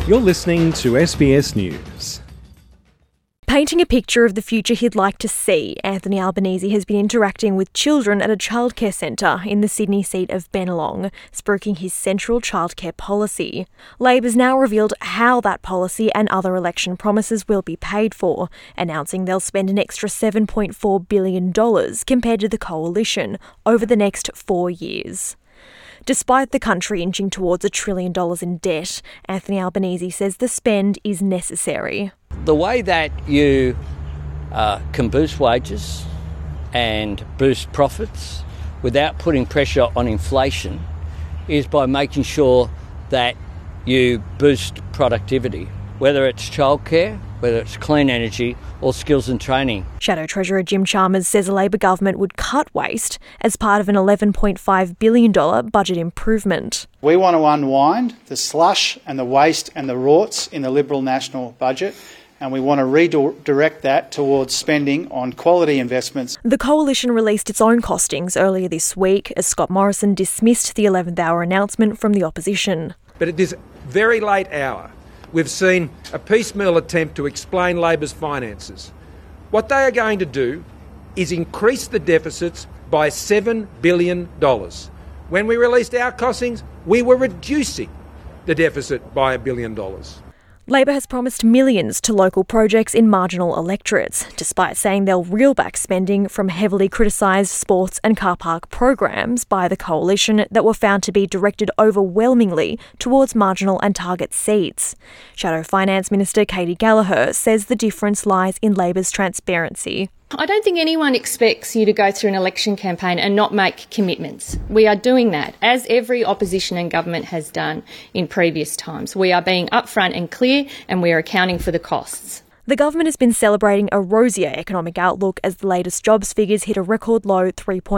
You're listening to SBS News. Painting a picture of the future he'd like to see, Anthony Albanese has been interacting with children at a childcare centre in the Sydney seat of Bennelong, spruiking his central childcare policy. Labor's now revealed how that policy and other election promises will be paid for, announcing they'll spend an extra $7.4 billion compared to the coalition over the next 4 years. Despite the country inching towards $1 trillion in debt, Anthony Albanese says the spend is necessary. The way that you can boost wages and boost profits without putting pressure on inflation is by making sure that you boost productivity, whether it's childcare, whether it's clean energy or skills and training. Shadow Treasurer Jim Chalmers says a Labor government would cut waste as part of an $11.5 billion budget improvement. We want to unwind the slush and the waste and the rorts in the Liberal national budget, and we want to redirect that towards spending on quality investments. The coalition released its own costings earlier this week as Scott Morrison dismissed the 11th hour announcement from the opposition. But at this very late hour, we've seen a piecemeal attempt to explain Labor's finances. What they are going to do is increase the deficits by $7 billion. When we released our costings, we were reducing the deficit by $1 billion. Labor has promised millions to local projects in marginal electorates, despite saying they'll reel back spending from heavily criticised sports and car park programs by the coalition that were found to be directed overwhelmingly towards marginal and target seats. Shadow Finance Minister Katy Gallagher says the difference lies in Labor's transparency. I don't think anyone expects you to go through an election campaign and not make commitments. We are doing that, as every opposition and government has done in previous times. We are being upfront and clear, and we are accounting for the costs. The government has been celebrating a rosier economic outlook as the latest jobs figures hit a record low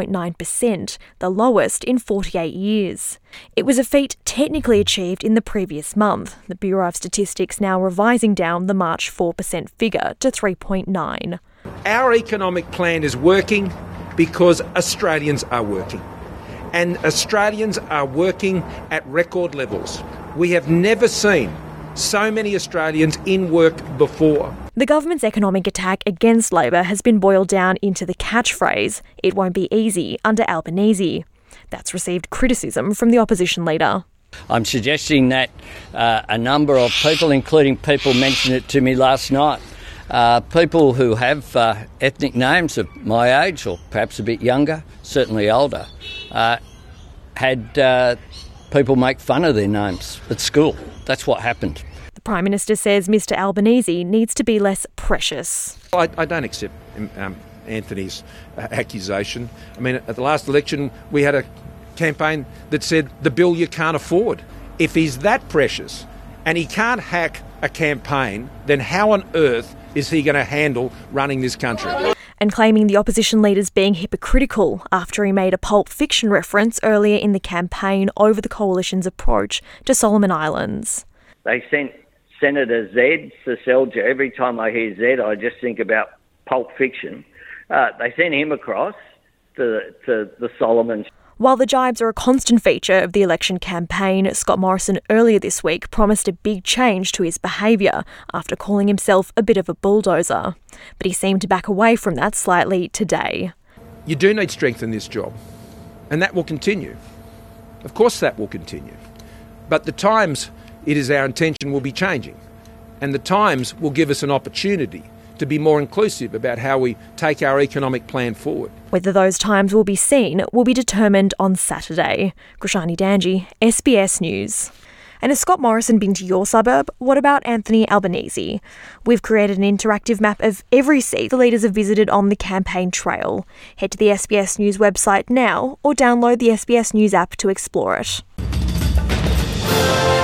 3.9%, the lowest in 48 years. It was a feat technically achieved in the previous month, the Bureau of Statistics now revising down the March 4% figure to 3.9%. Our economic plan is working because Australians are working. And Australians are working at record levels. We have never seen so many Australians in work before. The government's economic attack against Labor has been boiled down into the catchphrase, "It won't be easy under Albanese." That's received criticism from the opposition leader. I'm suggesting that a number of people, including people mentioned it to me last night, people who have ethnic names of my age or perhaps a bit younger, certainly older, had people make fun of their names at school. That's what happened. The Prime Minister says Mr Albanese needs to be less precious. I don't accept Anthony's accusation. I mean, at the last election, we had a campaign that said the bill you can't afford. If he's that precious and he can't hack a campaign, then how on earth is he going to handle running this country? And claiming the opposition leader's being hypocritical after he made a Pulp Fiction reference earlier in the campaign over the coalition's approach to Solomon Islands. They sent Senator Zed Seselja. Every time I hear Zed, I just think about Pulp Fiction. They sent him across to the Solomons. While the jibes are a constant feature of the election campaign, Scott Morrison earlier this week promised a big change to his behaviour after calling himself a bit of a bulldozer. But he seemed to back away from that slightly today. You do need strength in this job, and that will continue. Of course that will continue. But the times, it is our intention, will be changing. And the times will give us an opportunity to be more inclusive about how we take our economic plan forward. Whether those times will be seen will be determined on Saturday. Krishani Danji, SBS News. And has Scott Morrison been to your suburb? What about Anthony Albanese? We've created an interactive map of every seat the leaders have visited on the campaign trail. Head to the SBS News website now or download the SBS News app to explore it.